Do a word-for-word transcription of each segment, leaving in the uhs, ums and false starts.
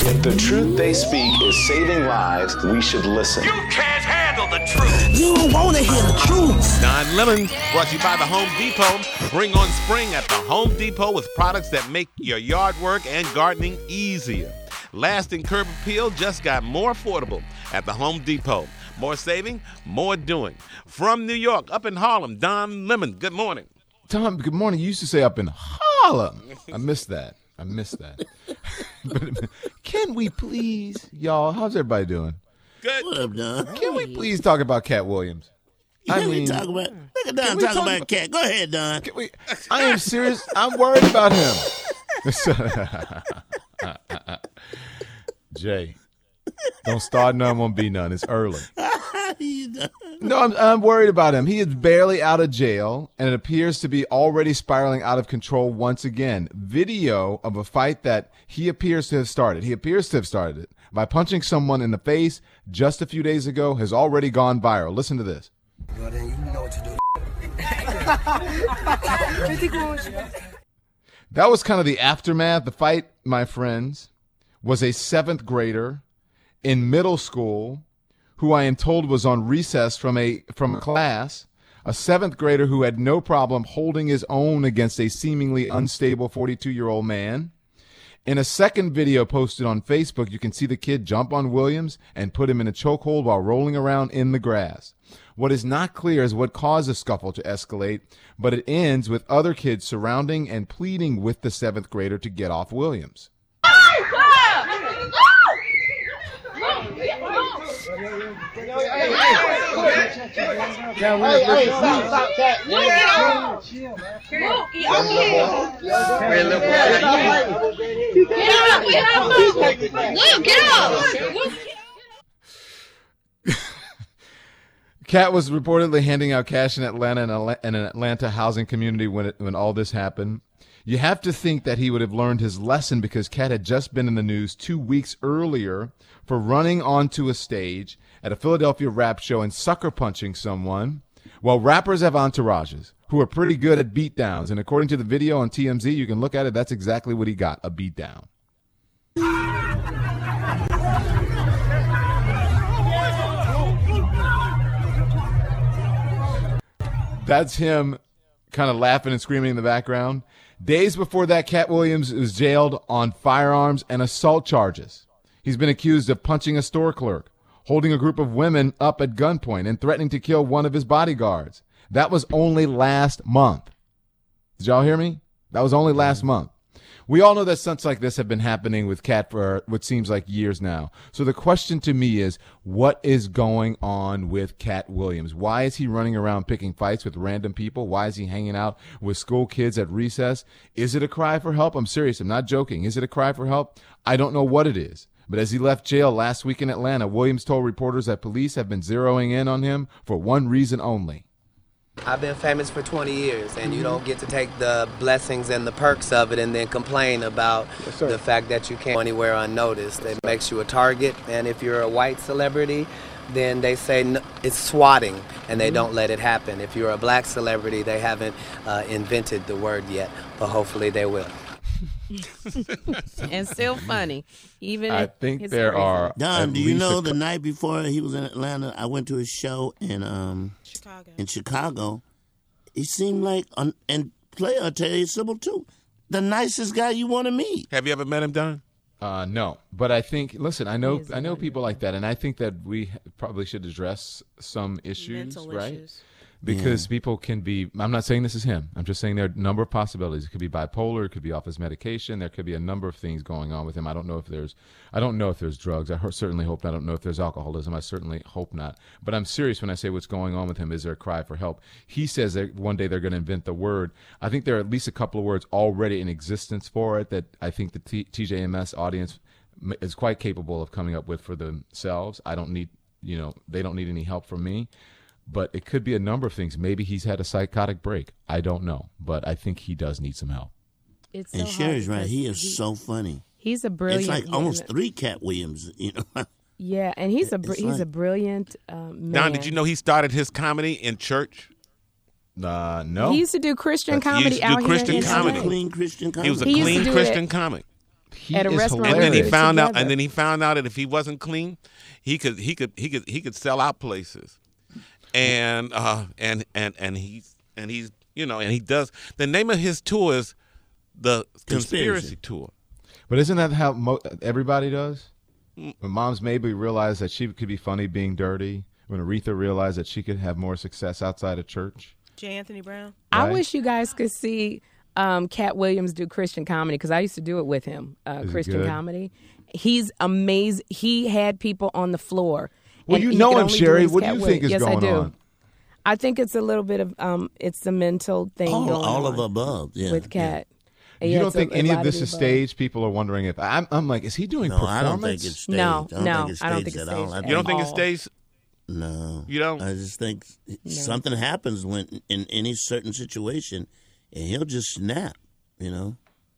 If the truth they speak is saving lives, we should listen. You can't handle the truth. You don't want to hear the truth. Don Lemon, brought to you by the Home Depot. Bring on spring at the Home Depot with products that make your yard work and gardening easier. Lasting curb appeal just got more affordable at the Home Depot. More saving, more doing. From New York, up in Harlem, Don Lemon, good morning. Tom, good morning. You used to say up in Harlem. I missed that. I missed that. But can we please, y'all, how's everybody doing? Good. What up, Don? Can we please talk about Cat Williams? Can I we mean, talk about, look at Don can we talk talk about about- Cat. Go ahead, Don. Can we, I am serious. I'm worried about him. Jay, don't start none, won't be none. It's early. No, I'm, I'm worried about him. He is barely out of jail, and it appears to be already spiraling out of control once again. Video of a fight that he appears to have started. He appears to have started it by punching someone in the face just a few days ago has already gone viral. Listen to this. Well, then you know what to do. That was kind of the aftermath. The fight, my friends, was a seventh grader in middle school who I am told was on recess from a from a class, a seventh grader who had no problem holding his own against a seemingly unstable forty-two-year-old man. In a second video posted on Facebook, you can see the kid jump on Williams and put him in a chokehold while rolling around in the grass. What is not clear is what caused the scuffle to escalate, but it ends with other kids surrounding and pleading with the seventh grader to get off Williams. Cat was reportedly handing out cash in Atlanta in an Atlanta housing community when it, when all this happened. You have to think that he would have learned his lesson because Cat had just been in the news two weeks earlier for running onto a stage at a Philadelphia rap show and sucker punching someone. Well, rappers have entourages who are pretty good at beatdowns, and according to the video on T M Z, you can look at it, that's exactly what he got, a beatdown. That's him kind of laughing and screaming in the background. Days before that, Cat Williams was jailed on firearms and assault charges. He's been accused of punching a store clerk, holding a group of women up at gunpoint, and threatening to kill one of his bodyguards. That was only last month. Did y'all hear me? That was only last month. We all know that stunts like this have been happening with Cat for what seems like years now. So the question to me is, what is going on with Cat Williams? Why is he running around picking fights with random people? Why is he hanging out with school kids at recess? Is it a cry for help? I'm serious. I'm not joking. Is it a cry for help? I don't know what it is. But as he left jail last week in Atlanta, Williams told reporters that police have been zeroing in on him for one reason only. I've been famous for twenty years, and you don't get to take the blessings and the perks of it and then complain about yes, the fact that you can't go anywhere unnoticed. It makes you a target, and if you're a white celebrity, then they say no, it's swatting, and they mm-hmm. don't let it happen. If you're a black celebrity, they haven't uh, invented the word yet, but hopefully they will. And still funny, even I think there are. Don, do you know the night before he was in Atlanta, I went to his show in um Chicago. In Chicago, he seemed like um, and play I'll tell you simple too, the nicest guy you want to meet. Have you ever met him, Don? Uh, no, but I think. Listen, I know I know people like that, and I think that we probably should address some issues, Mental right? Issues. Because yeah. people can be, I'm not saying this is him. I'm just saying there are a number of possibilities. It could be bipolar. It could be off his medication. There could be a number of things going on with him. I don't know if there's, I don't know if there's drugs. I ho- certainly hope not. I don't know if there's alcoholism. I certainly hope not. But I'm serious when I say what's going on with him. Is there a cry for help? He says that one day they're going to invent the word. I think there are at least a couple of words already in existence for it that I think the T- TJMS audience is quite capable of coming up with for themselves. I don't need, you know, they don't need any help from me. But it could be a number of things. Maybe he's had a psychotic break. I don't know. But I think he does need some help. It's and so Sherry's right. He is he, so funny. He's a brilliant. It's like yeah, almost three Cat Williams, you know. Yeah, and he's a br- he's like, a brilliant um, man. Don, did you know he started his comedy in church? Uh, no. He used to do Christian He comedy used to do out Christian here. in comedy. L A. Clean Christian comedy. He was a He used to clean do Christian it. comic. He At a is restaurant. And then he hilarious. found out. Together. And then he found out that if he wasn't clean, he could he could he could he could sell out places, and uh and and and he's and he's you know and he does. The name of his tour is the Conspiracy, Conspiracy. Tour. But isn't that how mo- everybody does? When Moms Maybe realized that she could be funny being dirty. When Aretha realized that she could have more success outside of church. J. Anthony Brown. I Right. wish you guys could see um, Cat Williams do Christian comedy because I used to do it with him. Uh, Is he Christian good? comedy. He's amazing. He had people on the floor. Well, and you he know could him, only Sherry. his What do Cat you Williams. think is yes, going I do. on? I think it's a little bit of um, it's the mental thing All, going all on of above. Yeah. with Cat. You Yeah, don't it's a- think a any lot of this the is above. staged? People are wondering if I'm. I'm like, is he doing No, performance? I don't think it's staged. No, I don't no, think it's I don't staged think it's at all. staged I You don't think it's all. staged? No. You don't? I just think something happens when in any certain situation, and he'll just snap, you know.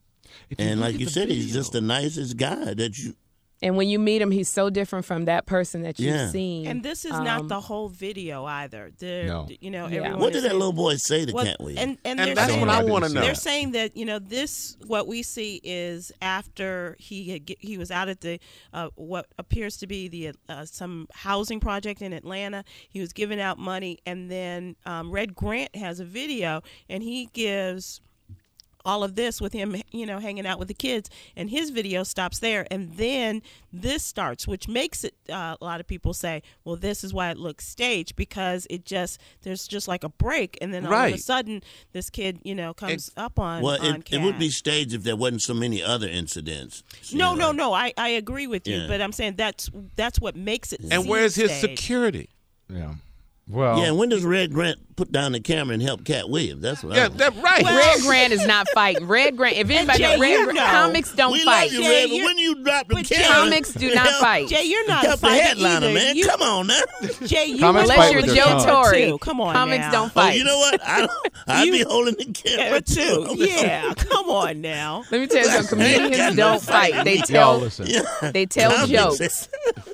If you And look like at you the said, he's video- just the nicest guy that you. And when you meet him, he's so different from that person that you've Yeah. seen. And this is Um, not the whole video either. They're, No. You know, Yeah. everyone What is did that saying- little boy say to Well, Cat Williams? And, and, And they're that's saying, what I didn't want to see know. They're saying that you know this. What we see is after he had, get- he was out at the uh, what appears to be the uh, some housing project in Atlanta. He was giving out money, and then um, Red Grant has a video, and he gives all of this with him, you know, hanging out with the kids, and his video stops there, and then this starts, which makes it uh, a lot of people say, well, this is why it looks staged, because it just there's just like a break, and then all of a Right. sudden this kid, you know, comes up on well, on it, it would Cat. be staged if there wasn't so many other incidents. You no, know, no, like- no. I, I agree with you, Yeah. but I'm saying that's that's what makes it. And seem where's his staged. security? Yeah. Well. Yeah, and when does Red Grant put down the camera and help Cat Williams? That's what Yeah, I want. that right. Red Grant is not fighting. Red Grant. If anybody Jay, know, Red you Grant, know. comics don't we fight. love you, Jay, Red, but you're- when you drop the but Jay- camera, Comics do not help- fight. Jay, you're not a Help the fighter headliner, either. man. You, Come on now. Jay, you Comics were Unless fight you're with their Joe tongue. Torre, too. Come on comics now. don't Oh, fight. you know what? I don't, I'd You- be holding the camera Yeah, too. too. Yeah, come on now. Let me tell you something. Comedians got don't no fight. fight. They Y'all tell listen. they tell Comics jokes. is-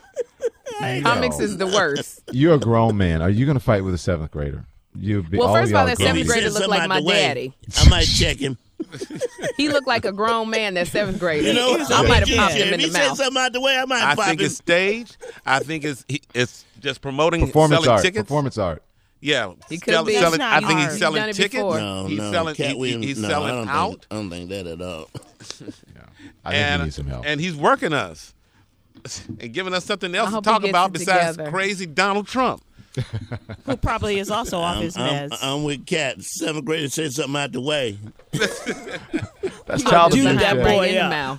Comics is the worst. You're a grown man. Are you going to fight with a seventh grader? You be, Well, all first of all, y'all that grown seventh men. grader Send looked some like out my the way. daddy. I might check him. He looked like a grown man, that seventh grader. You know, I might have yeah. popped him If in he the said mouth. something out the way, I might I pop think him. it's staged. I think it's he, it's just promoting Performance selling art. tickets. Performance art. Yeah, He could sell- be. selling- That's I not think art. he's selling He's done it tickets. before. No, he's no, selling. Cat he- Williams, he's no, I selling don't think- out, I don't think that at all. I think and he needs some help. and he's working us and giving us something else I to hope he talk gets about it besides together. crazy Donald Trump. Who probably is also off I'm, his I'm, meds. I'm with Cat. Seventh grader said something out the way. That's child Do abuse. that Jay. boy boy in the up. mouth.